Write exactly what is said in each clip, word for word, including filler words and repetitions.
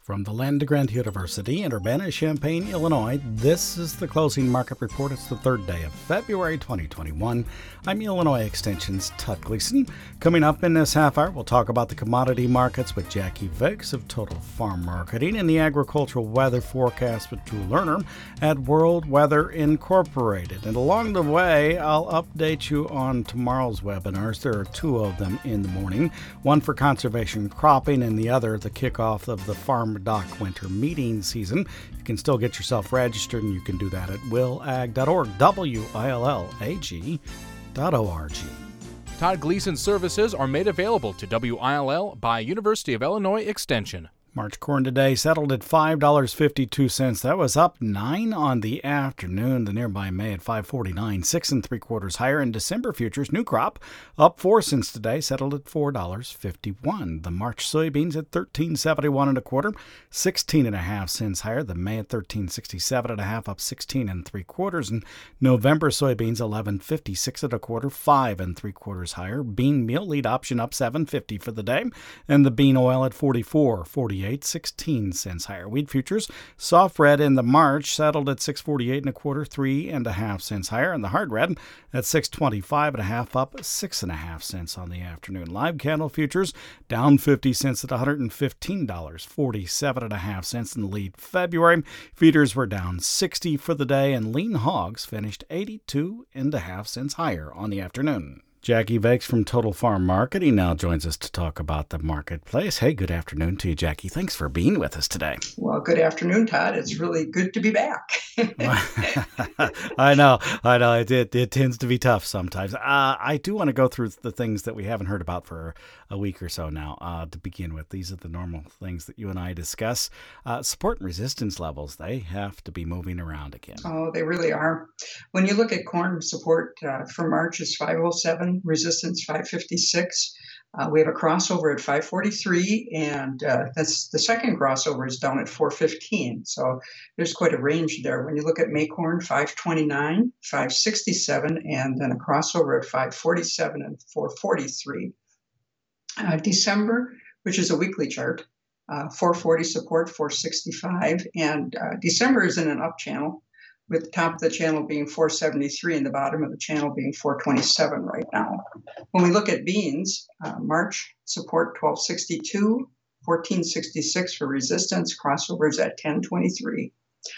From the Land-Grant University in Urbana-Champaign, Illinois, this is the Closing Market Report. It's the third day of February twenty twenty-one. I'm Illinois Extension's Todd Gleason. Coming up in this half hour, we'll talk about the commodity markets with Jackie Vicks of Total Farm Marketing and the agricultural weather forecast with Drew Lerner at World Weather Incorporated. And along the way, I'll update you on tomorrow's webinars. There are two of them in the morning, one for conservation cropping and the other the kickoff of the Farm Doc winter meeting season. You can still get yourself registered, and you can do that at will ag dot org, W I L L A G dot O R G. Todd Gleason services are made available to W I L L by University of Illinois Extension. March corn today settled at five dollars and fifty-two cents. That was up nine on the afternoon. The nearby May at five forty-nine, six and three quarters higher. In December futures, new crop up four cents today, settled at four dollars and fifty-one. The March soybeans at thirteen seventy-one and a quarter, sixteen and a half cents higher. The May at thirteen sixty-seven and a half, up sixteen and three quarters. And November soybeans eleven fifty-six and a quarter, five and three quarters higher. Bean meal lead option up seven fifty for the day, and the bean oil at forty-four forty-eight. sixteen cents higher. Wheat futures, soft red in the March, settled at six forty-eight and a quarter, three and a half cents higher. And the hard red at six twenty-five and a half, up six and a half cents on the afternoon. Live cattle futures down fifty cents at one hundred fifteen dollars and forty-seven and a half cents in the lead. February feeders were down sixty for the day, and lean hogs finished eighty-two and a half cents higher on the afternoon. Jackie Vicks from Total Farm Marketing now joins us to talk about the marketplace. Hey, good afternoon to you, Jackie. Thanks for being with us today. Well, good afternoon, Todd. It's really good to be back. I know, I know. It, it, it tends to be tough sometimes. Uh, I do want to go through the things that we haven't heard about for a week or so now. Uh, to begin with, these are the normal things that you and I discuss. Uh, support and resistance levels, they have to be moving around again. Oh, they really are. When you look at corn support uh, for March is five oh seven. Resistance five fifty-six. Uh, we have a crossover at five forty-three, and uh, that's the second crossover is down at four fifteen. So there's quite a range there. When you look at May corn, five twenty-nine, five sixty-seven, and then a crossover at five forty-seven and four forty-three. Uh, December, which is a weekly chart, uh, four forty support, four sixty-five, and uh, December is in an up channel, with the top of the channel being four seventy-three and the bottom of the channel being four twenty-seven right now. When we look at beans, uh, March support twelve sixty-two, fourteen sixty-six for resistance, crossovers at ten twenty-three.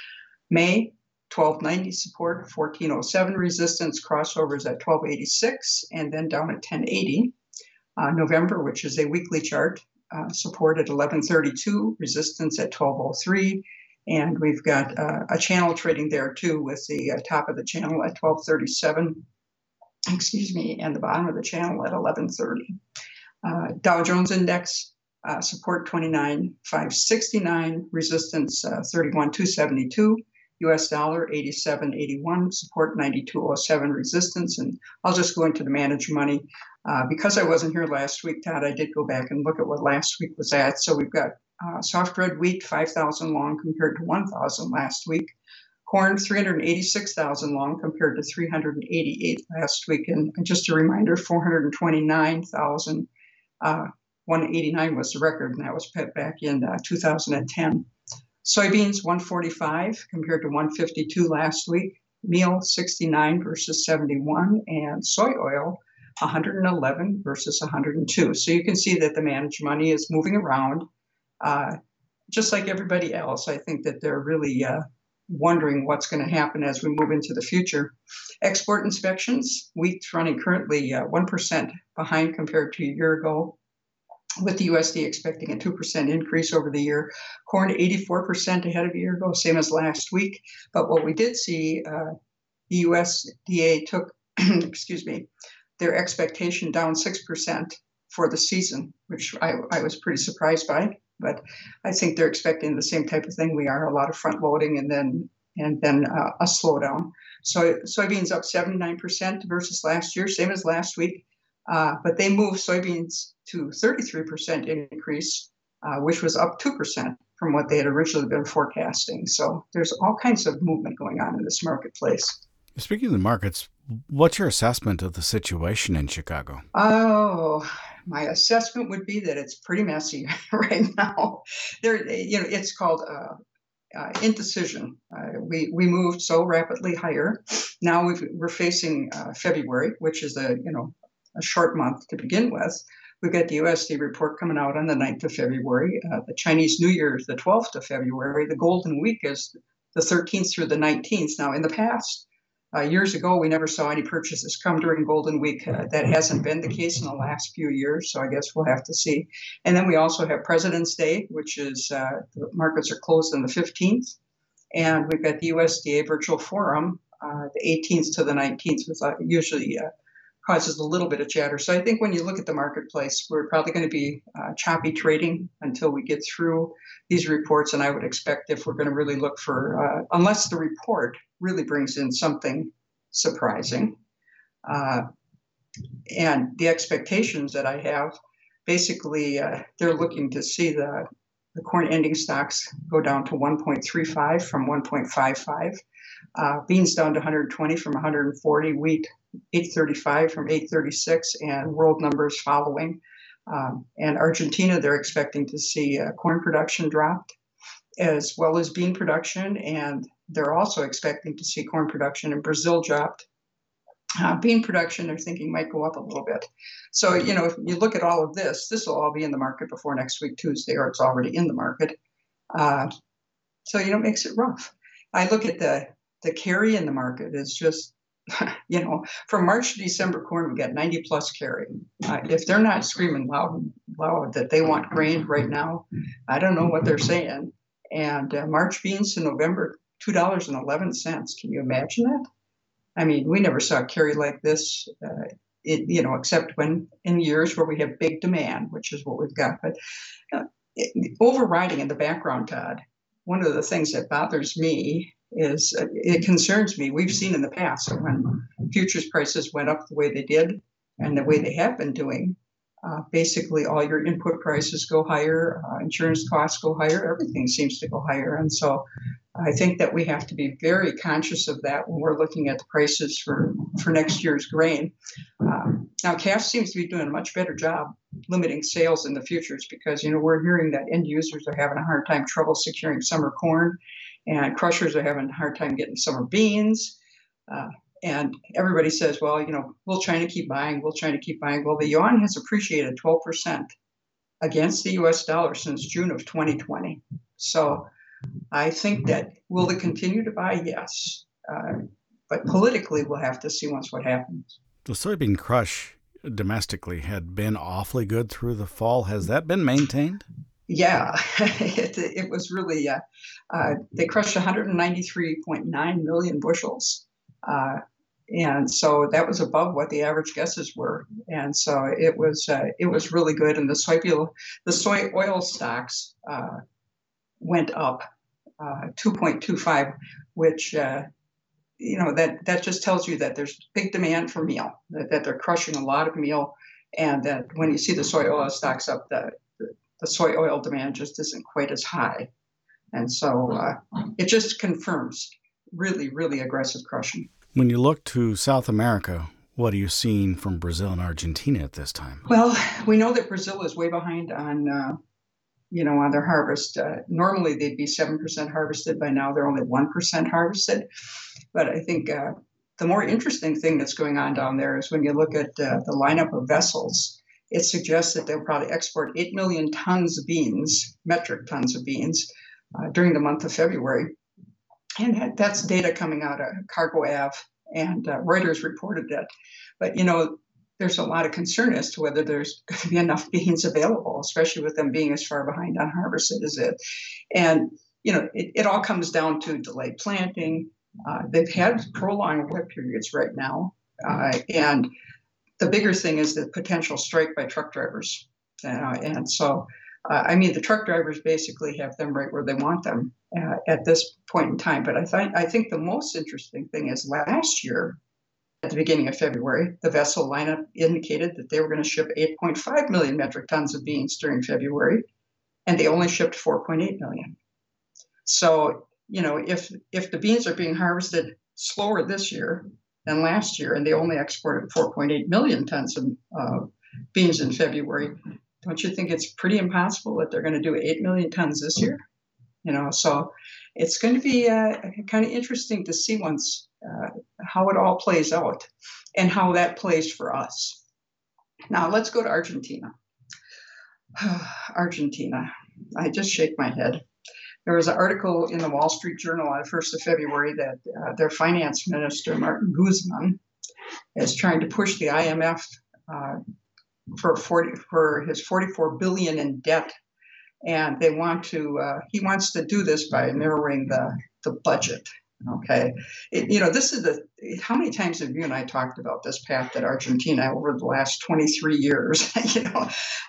May, twelve ninety support, fourteen oh seven resistance, crossovers at twelve eighty-six, and then down at ten eighty. Uh, November, which is a weekly chart, uh, support at eleven thirty-two, resistance at twelve oh three. And we've got uh, a channel trading there, too, with the uh, top of the channel at twelve thirty-seven, excuse me, and the bottom of the channel at eleven thirty. Uh, Dow Jones Index, uh, support twenty-nine five sixty-nine, resistance uh, thirty-one two seventy-two, U S dollar eighty-seven eighty-one, support ninety-two oh seven, resistance. And I'll just go into the managed money. Uh, because I wasn't here last week, Todd, I did go back and look at what last week was at. So we've got Uh, soft red wheat, five thousand long compared to one thousand last week. Corn, three hundred eighty-six thousand long compared to three hundred eighty-eight last week. And just a reminder, four hundred twenty-nine thousand uh, one hundred eighty-nine was the record, and that was put back in uh, two thousand ten. Soybeans, one forty-five compared to one fifty-two last week. Meal, sixty-nine versus seventy-one. And soy oil, one hundred eleven versus one hundred two. So you can see that the managed money is moving around. Uh, just like everybody else, I think that they're really uh, wondering what's going to happen as we move into the future. Export inspections, wheat's running currently uh, one percent behind compared to a year ago, with the U S D expecting a two percent increase over the year. Corn, eighty-four percent ahead of a year ago, same as last week. But what we did see, uh, the U S D A took, excuse me, their expectation down six percent for the season, which I, I was pretty surprised by. But I think they're expecting the same type of thing we are, a lot of front loading and then and then uh, a slowdown. So soybeans up seventy-nine percent versus last year, same as last week. Uh, but they moved soybeans to thirty-three percent increase, uh, which was up two percent from what they had originally been forecasting. So there's all kinds of movement going on in this marketplace. Speaking of the markets, what's your assessment of the situation in Chicago? Oh, my assessment would be that it's pretty messy right now. There, you know, it's called uh, uh, indecision. Uh, we we moved so rapidly higher. Now we've, we're facing uh, February, which is a you know a short month to begin with. We've got the U S D report coming out on the ninth of February. Uh, the Chinese New Year is the twelfth of February. The Golden Week is the thirteenth through the nineteenth. Now, in the past, uh, years ago, we never saw any purchases come during Golden Week. Uh, that hasn't been the case in the last few years, so I guess we'll have to see. And then we also have President's Day, which is uh, the markets are closed on the fifteenth. And we've got the U S D A Virtual Forum, uh, the eighteenth to the nineteenth, which uh, usually uh, causes a little bit of chatter. So I think when you look at the marketplace, we're probably going to be uh, choppy trading until we get through these reports. And I would expect if we're going to really look for, uh, unless the report really brings in something surprising, uh, and the expectations that I have, basically, uh, they're looking to see the, the corn ending stocks go down to one point three five from one point five five. Uh, beans down to one hundred twenty from one hundred forty, wheat eight thirty-five from eight thirty-six, and world numbers following. Um, and Argentina, they're expecting to see uh, corn production dropped as well as bean production, and they're also expecting to see corn production in Brazil dropped. Uh, bean production, they're thinking might go up a little bit. So, you know, if you look at all of this, this will all be in the market before next week, Tuesday, or it's already in the market. Uh, so, you know, it makes it rough. I look at the The carry in the market is just, you know, from March to December corn, we got ninety plus carry. Uh, if they're not screaming loud, loud that they want grain right now, I don't know what they're saying. And uh, March beans to November, two dollars and eleven cents. Can you imagine that? I mean, we never saw carry like this, uh, it, you know, except when in years where we have big demand, which is what we've got. But uh, it, overriding in the background, Todd, one of the things that bothers me is uh, it concerns me. We've seen in the past when futures prices went up the way they did and the way they have been doing, uh, basically all your input prices go higher, uh, insurance costs go higher, everything seems to go higher. And so I think that we have to be very conscious of that when we're looking at the prices for, for next year's grain. Um, now, C A F seems to be doing a much better job limiting sales in the futures because, you know, we're hearing that end users are having a hard time trouble securing summer corn, and crushers are having a hard time getting summer beans. Uh, and everybody says, well, you know, we'll try to keep buying. We'll try to keep buying. Well, the yuan has appreciated twelve percent against the U S dollar since June of twenty twenty. So I think that will they continue to buy? Yes. Uh, but politically, we'll have to see once what happens. The soybean crush domestically had been awfully good through the fall. Has that been maintained? Yeah, it, it was really, uh, uh, they crushed one hundred ninety-three point nine million bushels. Uh, and so that was above what the average guesses were. And so it was uh, it was really good. And the soy, the soy oil stocks uh, went up uh, two point two five, which, uh, you know, that, that just tells you that there's big demand for meal, that, that they're crushing a lot of meal. And that when you see the soy oil stocks up, the the soy oil demand just isn't quite as high. And so uh, it just confirms really, really aggressive crushing. When you look to South America, what are you seeing from Brazil and Argentina at this time? Well, we know that Brazil is way behind on, uh, you know, on their harvest. Uh, normally they'd be seven percent harvested. By now they're only one percent harvested. But I think uh, the more interesting thing that's going on down there is when you look at uh, the lineup of vessels, it suggests that they'll probably export eight million tons of beans, metric tons of beans, uh, during the month of February. And that, that's data coming out of Cargo Ave, and uh, Reuters reported that. But, you know, there's a lot of concern as to whether there's going to be enough beans available, especially with them being as far behind on harvested as it. And, you know, it, it all comes down to delayed planting. Uh, they've had prolonged wet periods right now. Uh, and the bigger thing is the potential strike by truck drivers. Uh, and so, uh, I mean, the truck drivers basically have them right where they want them uh, at this point in time. But I, th- I think the most interesting thing is last year, at the beginning of February, the vessel lineup indicated that they were going to ship eight point five million metric tons of beans during February, and they only shipped four point eight million. So, you know, if if the beans are being harvested slower this year than last year, and they only exported four point eight million tons of, uh, beans in February. Don't you think it's pretty impossible that they're going to do eight million tons this year? You know, so it's going to be uh, kind of interesting to see once uh, how it all plays out and how that plays for us. Now, let's go to Argentina. Argentina. I just shake my head. There was an article in the Wall Street Journal on the first of February that uh, their finance minister, Martin Guzman, is trying to push the I M F uh, for forty for his forty-four billion dollars in debt. And they want to, uh, he wants to do this by narrowing the, the budget. Okay. It, you know, this is the, how many times have you and I talked about this path at Argentina over the last twenty-three years? You know,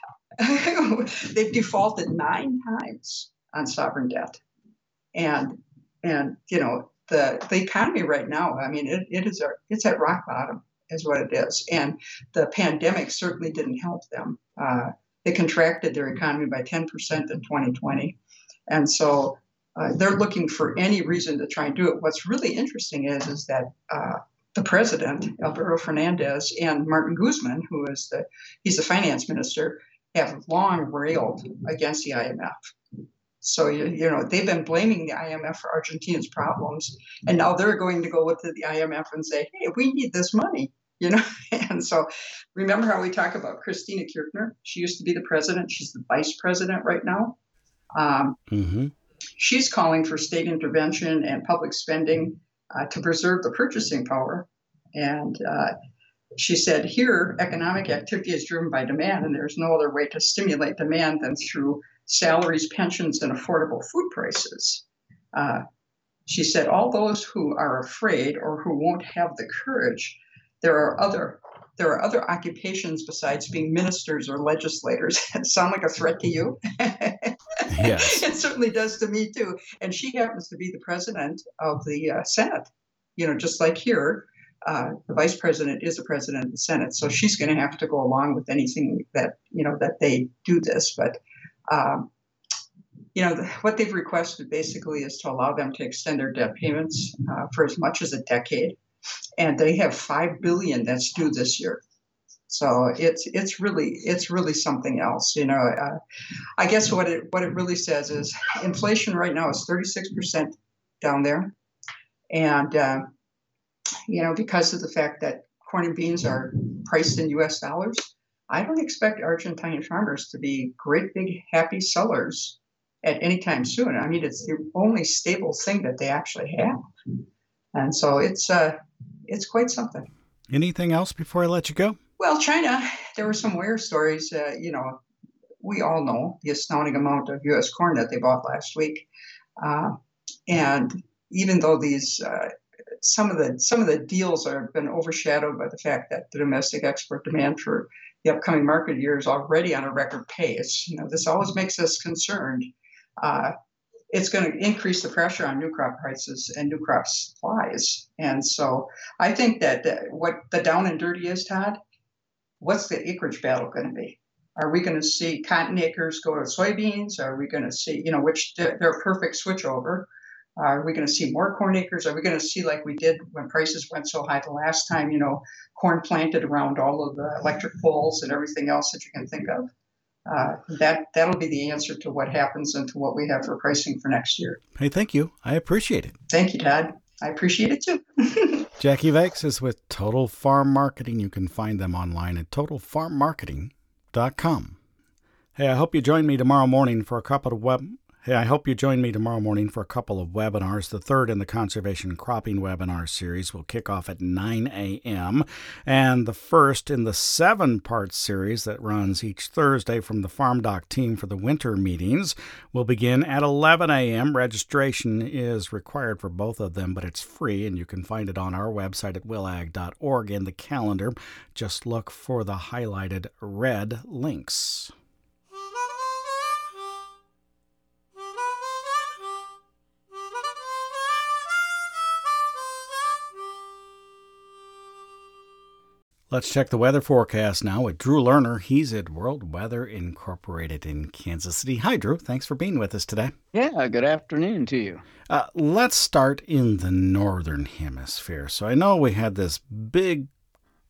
they've defaulted nine times on sovereign debt. And, and, you know, the, the economy right now, I mean, it, it is, a, it's at rock bottom is what it is. And the pandemic certainly didn't help them. Uh, They contracted their economy by ten percent in twenty twenty. And so uh, they're looking for any reason to try and do it. What's really interesting is, is that uh, the president, Alberto Fernandez, and Martin Guzman, who is the, he's the finance minister, have long railed against the I M F. So, you, you know, they've been blaming the I M F for Argentina's problems. And now they're going to go with the I M F and say, hey, we need this money. You know, and so remember how we talk about Christina Kirchner? She used to be the president. She's the vice president right now. Um, mm-hmm. She's calling for state intervention and public spending uh, to preserve the purchasing power. And uh, she said here, economic activity is driven by demand, and there's no other way to stimulate demand than through salaries, pensions, and affordable food prices. Uh, she said all those who are afraid or who won't have the courage, There are other there are other occupations besides being ministers or legislators. Sound like a threat to you? Yes. It certainly does to me too. And she happens to be the president of the uh, Senate. You know, just like here, uh, the vice president is the president of the Senate. So she's going to have to go along with anything that, you know, that they do this. But, um, you know, the, what they've requested basically is to allow them to extend their debt payments uh, for as much as a decade. And they have five billion dollars that's due this year. So it's it's really it's really something else. You know, uh, I guess what it what it really says is inflation right now is thirty-six percent down there. And, uh, you know, because of the fact that corn and beans are priced in U S dollars, I don't expect Argentine farmers to be great, big, happy sellers at any time soon. I mean, it's the only stable thing that they actually have. And so it's uh, it's quite something. Anything else before I let you go? Well, China, there were some weird stories. Uh, you know, we all know the astounding amount of U S corn that they bought last week. Uh, and even though these uh, some of the some of the deals have been overshadowed by the fact that the domestic export demand for the upcoming market year is already on a record pace, you know, this always makes us concerned. Uh, it's going to increase the pressure on new crop prices and new crop supplies. And so I think that uh, what the down and dirty is, Todd, what's the acreage battle going to be? Are we going to see cotton acres go to soybeans? Are we going to see, you know, which they're a perfect switchover? Are we going to see more corn acres? Are we going to see like we did when prices went so high the last time, you know, corn planted around all of the electric poles and everything else that you can think of? Uh, that, that'll be the answer to what happens and to what we have for pricing for next year. Hey, thank you. I appreciate it. Thank you, Todd. I appreciate it too. Jackie Vakes is with Total Farm Marketing. You can find them online at total farm marketing dot com. Hey, I hope you join me tomorrow morning for a couple of web. Hey, I hope you join me tomorrow morning for a couple of webinars. The third in the Conservation Cropping webinar series will kick off at nine a.m. And the first in the seven-part series that runs each Thursday from the Farm Doc team for the winter meetings will begin at eleven a.m. Registration is required for both of them, but it's free, and you can find it on our website at willag dot org in the calendar. Just look for the highlighted red links. Let's check the weather forecast now with Drew Lerner. He's at World Weather Incorporated in Kansas City. Hi, Drew. Thanks for being with us today. Yeah, good afternoon to you. Uh, let's start in the northern hemisphere. So I know we had this big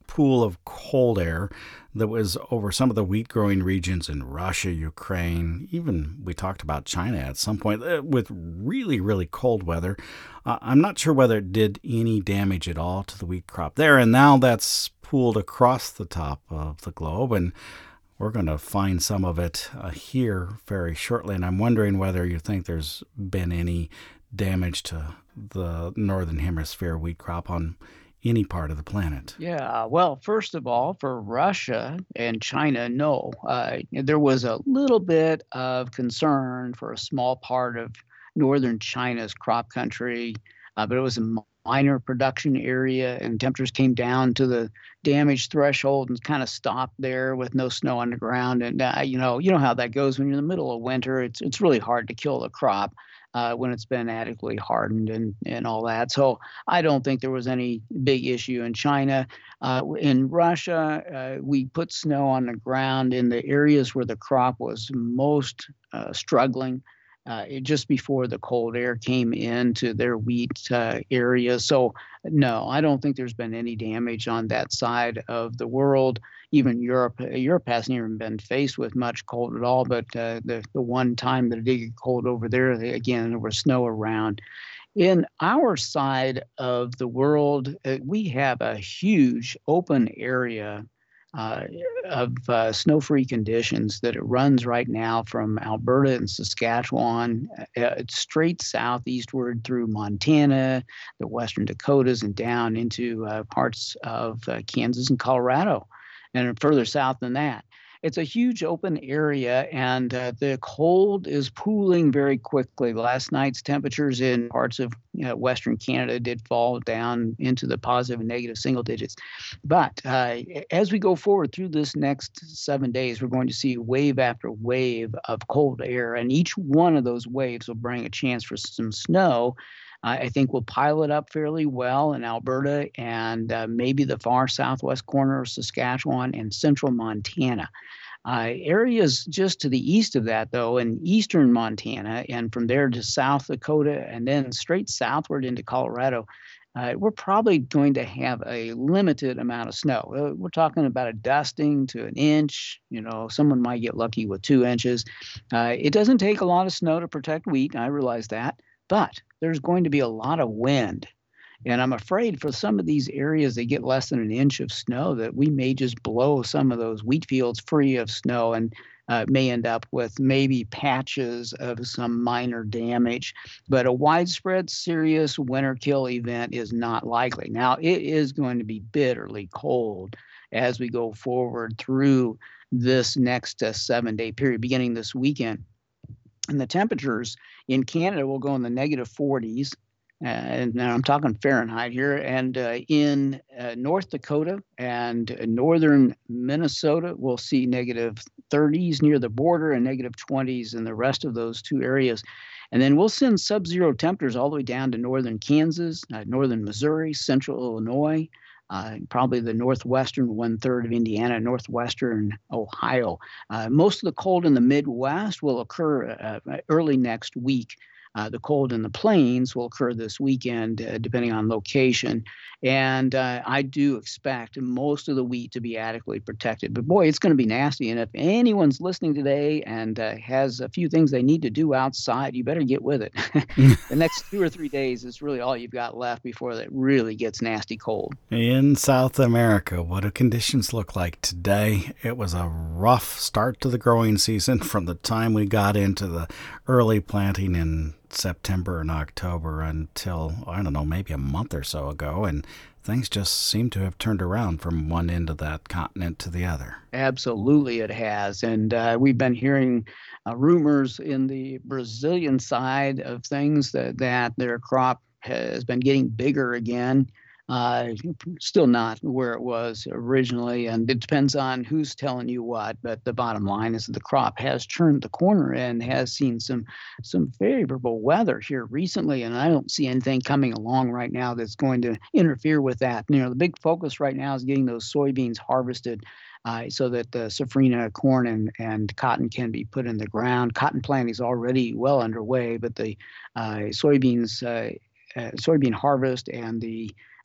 pool of cold air that was over some of the wheat growing regions in Russia, Ukraine, even we talked about China at some point uh, with really, really cold weather. Uh, I'm not sure whether it did any damage at all to the wheat crop there. And now that's pooled across the top of the globe, and we're going to find some of it uh, here very shortly. And I'm wondering whether you think there's been any damage to the northern hemisphere wheat crop on any part of the planet. Yeah, well, first of all, for Russia and China, no. Uh, there was a little bit of concern for a small part of northern China's crop country, uh, but it was a minor production area, and temperatures came down to the damage threshold and kind of stopped there with no snow on the ground. And uh, you know, you know how that goes when you're in the middle of winter. It's it's really hard to kill the crop uh, when it's been adequately hardened and and all that. So I don't think there was any big issue in China. Uh, in Russia, uh, we put snow on the ground in the areas where the crop was most uh, struggling. Uh, just before the cold air came into their wheat uh, area. So, no, I don't think there's been any damage on that side of the world. Even Europe, Europe hasn't even been faced with much cold at all. But uh, the the one time that it did get cold over there, again, there was snow around. In our side of the world, uh, we have a huge open area Uh, of uh, snow-free conditions that it runs right now from Alberta and Saskatchewan, uh, straight southeastward through Montana, the western Dakotas, and down into uh, parts of uh, Kansas and Colorado, and further south than that. It's a huge open area, and uh, the cold is pooling very quickly. Last night's temperatures in parts of you know, western Canada did fall down into the positive and negative single digits. But uh, as we go forward through this next seven days, we're going to see wave after wave of cold air, and each one of those waves will bring a chance for some snow. Uh, I think we'll pile it up fairly well in Alberta and uh, maybe the far southwest corner of Saskatchewan and central Montana. Uh, areas just to the east of that, though, in eastern Montana, and from there to South Dakota, and then straight southward into Colorado, uh, we're probably going to have a limited amount of snow. Uh, we're talking about a dusting to an inch. You know, someone might get lucky with two inches. Uh, it doesn't take a lot of snow to protect wheat. I realize that. But there's going to be a lot of wind. And I'm afraid for some of these areas that get less than an inch of snow that we may just blow some of those wheat fields free of snow and uh, may end up with maybe patches of some minor damage. But a widespread serious winter kill event is not likely. Now, it is going to be bitterly cold as we go forward through this next uh, seven-day period, beginning this weekend. And the temperatures in Canada will go in the negative forties. Uh, and now I'm talking Fahrenheit here. And uh, in uh, North Dakota and uh, northern Minnesota, we'll see negative thirties near the border and negative twenties in the rest of those two areas. And then we'll send sub-zero temperatures all the way down to northern Kansas, uh, northern Missouri, central Illinois, Uh, probably the northwestern one-third of Indiana, northwestern Ohio. Uh, most of the cold in the Midwest will occur uh, early next week. Uh, the cold in the plains will occur this weekend, uh, depending on location. And uh, I do expect most of the wheat to be adequately protected. But boy, it's going to be nasty. And if anyone's listening today and uh, has a few things they need to do outside, you better get with it. The next two or three days is really all you've got left before it really gets nasty cold. In South America, what do conditions look like today? It was a rough start to the growing season from the time we got into the early planting in September and October until, I don't know, maybe a month or so ago, and things just seem to have turned around from one end of that continent to the other. Absolutely it has, and uh, we've been hearing uh, rumors in the Brazilian side of things that, that their crop has been getting bigger again. Uh, still not where it was originally, and it depends on who's telling you what. But the bottom line is that the crop has turned the corner and has seen some some favorable weather here recently, and I don't see anything coming along right now that's going to interfere with that. You know, the big focus right now is getting those soybeans harvested. Uh, so that the safrinha corn and, and cotton can be put in the ground. Cotton planting is already well underway, but the uh, soybeans, uh, uh, soybean harvest and the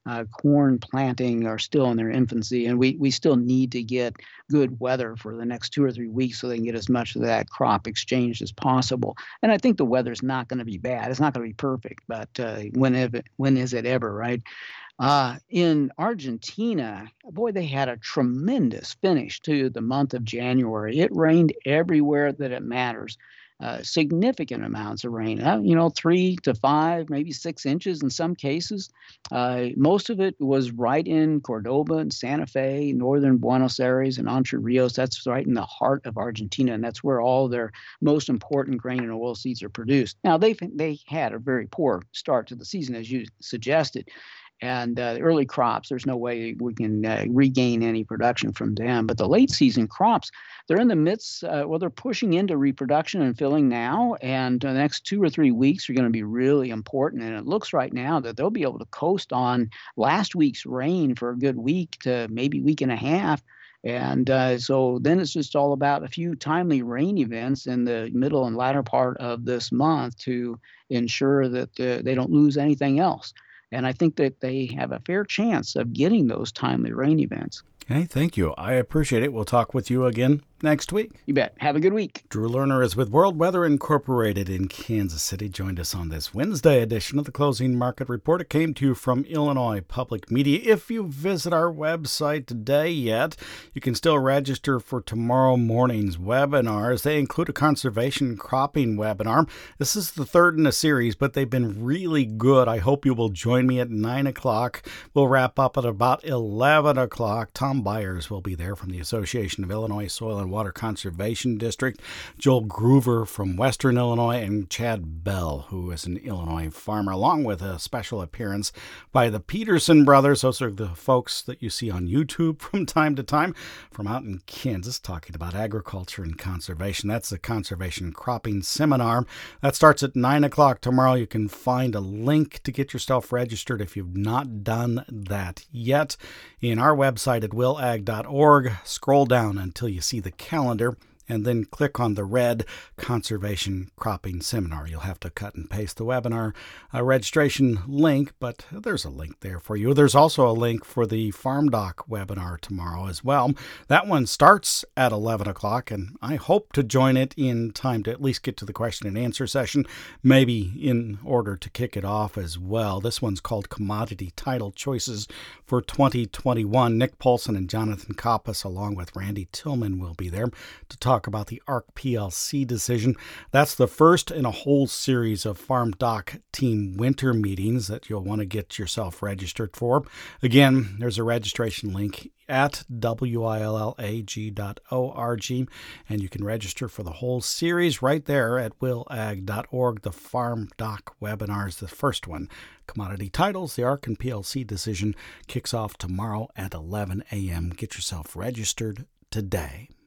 uh, corn planting are still in their infancy, and we, we still need to get good weather for the next two or three weeks so they can get as much of that crop exchanged as possible. And I think the weather's not going to be bad. It's not going to be perfect, but uh, when, it, when is it ever, right? Uh, in Argentina, boy, they had a tremendous finish to the month of January. It rained everywhere that it matters. Uh, significant amounts of rain, uh, you know, three to five, maybe six inches in some cases. Uh, most of it was right in Cordoba and Santa Fe, northern Buenos Aires and Entre Rios. That's right in the heart of Argentina, and that's where all their most important grain and oilseeds are produced. Now, they they had a very poor start to the season, as you suggested. And uh, the early crops, there's no way we can uh, regain any production from them. But the late season crops, they're in the midst, uh, well, they're pushing into reproduction and filling now. And the next two or three weeks are going to be really important. And it looks right now that they'll be able to coast on last week's rain for a good week to maybe week and a half. And uh, so then it's just all about a few timely rain events in the middle and latter part of this month to ensure that uh, they don't lose anything else. And I think that they have a fair chance of getting those timely rain events. Hey, thank you. I appreciate it. We'll talk with you again next week. You bet. Have a good week. Drew Lerner is with World Weather Incorporated in Kansas City. Joined us on this Wednesday edition of the Closing Market Report. It came to you from Illinois Public Media. If you visit our website today yet, you can still register for tomorrow morning's webinars. They include a conservation cropping webinar. This is the third in a series, but they've been really good. I hope you will join me at nine o'clock. We'll wrap up at about eleven o'clock. Tom Byers will be there from the Association of Illinois Soil and Water Conservation District, Joel Groover from Western Illinois, and Chad Bell, who is an Illinois farmer, along with a special appearance by the Peterson brothers. Those are the folks that you see on YouTube from time to time from out in Kansas talking about agriculture and conservation. That's the Conservation Cropping Seminar. That starts at nine o'clock tomorrow. You can find a link to get yourself registered if you've not done that yet in our website at will ag dot org. Scroll down until you see the calendar and then click on the red Conservation Cropping Seminar. You'll have to cut and paste the webinar uh, registration link, but there's a link there for you. There's also a link for the Farm Doc webinar tomorrow as well. That one starts at eleven o'clock, and I hope to join it in time to at least get to the question and answer session, maybe in order to kick it off as well. This one's called Commodity Title Choices for twenty twenty-one. Nick Paulson and Jonathan Koppas, along with Randy Tillman, will be there to talk about the A R C P L C decision. That's the first in a whole series of Farm Doc team winter meetings that you'll want to get yourself registered for. Again, there's a registration link at willag dot org, and you can register for the whole series right there at will ag dot org. The Farm Doc webinar is the first one. Commodity Titles, the A R C and P L C decision, kicks off tomorrow at eleven a.m. Get yourself registered today.